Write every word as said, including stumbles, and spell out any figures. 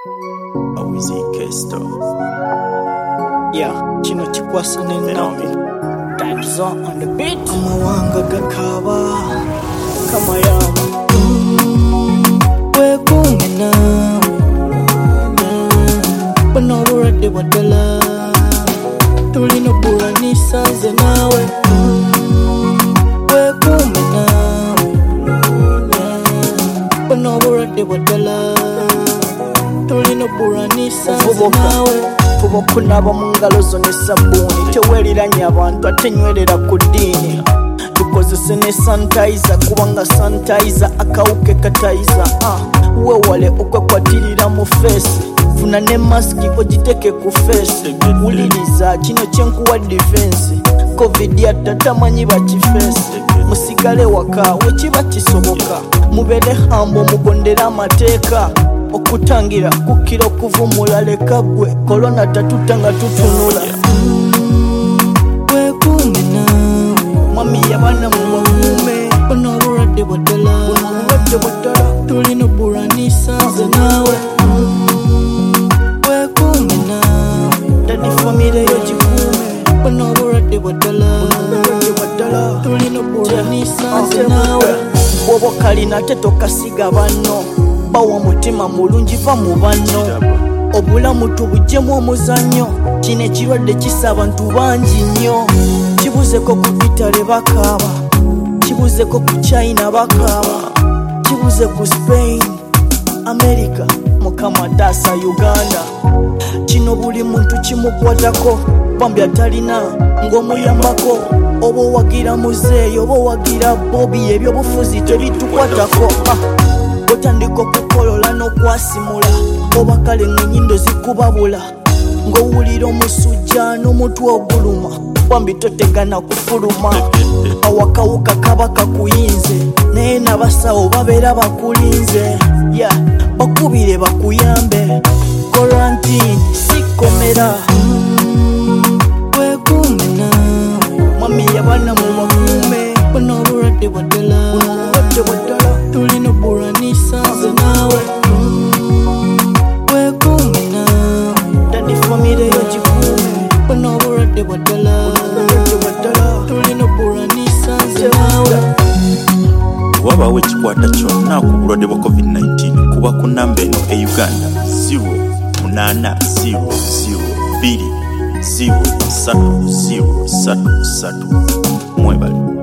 Awizi Kesto. Yeah, kino kikwasa n'ennamu. Times on on the beat. Amawanga gakaba kama yamu. Wekume nawe bano obulwadde bwa ddala tulina obulanisa nze naawe. Wekume nawe bano obulwadde bwa ddala tulina obulanisa nze naawe. Fuba okunaaba mu ngalo zo ne sabbuuni, teweereranya abantu ate nywerera ku ddiini. Tukozese ne sanitizer kubanga sanitizer akawuka katayiza. uh, weewale okwekwatirira mu feesi, funa ne masiki ogiteke ku feesi. Wuliriza kino kyenkuwa defense, covid yatta tamanyi bakifeesi. Musigale waka wekiba kisoboka, mubeere hambo mugondera amateeka. Okutangira kukira okuvumula leka gwe korona tatutanga tutunula. Wekume nawe mami yabana mubakume bano obulwadde bwa ddala tulina obulanisa nze naawe. Wekume nawe dadi famire yo kikume bano obulwadde bwa ddala tulina obulanisa nze naawe. Bwoba kalina ate tokasiga banno, bawa mutima mulungi va mu banno. Obulamu tubujjemu omuzannyo, kino ekirwadde kisa abantu bangi nnyo. Kibuzeko ku Italy bakaaba, kibuzeko ku China bakaaba, kibuze ku Spain, America, mukama taasa Uganda. Kino buli muntu kimukwatako, bambi atalina ng'omuyambako. Oba owagira muzeeyi oba owagira Bobby, ebyobufuzi tebitukwatako. Otandika okukolola n'okwasimula, oba kale ng'ennyindo zikubabula, ng'owulira omusujja n'omutwe oguluma, bambi totegana kufuluma. Awakawuka kaba kakuyinze, naye n'abasawo babeera bakulinze. Yeah, bakubire bakuyambe, quarantine sikomera. Wekume nawe mami yabana mu bakume bano obulwadde bwa ddala tulina obulanisa nze naawe. Wekume nawe dadi famire yo kikume bano obulwadde bwa ddala tulina obulanisa nze naawe. Wabaawo ekikwata kyonna ku bulwadde bwa covid nineteen kuba ku namba eno e Uganda zero munana zero zero bbiri zero ssatu zero ssatu ssatu. Mwebale.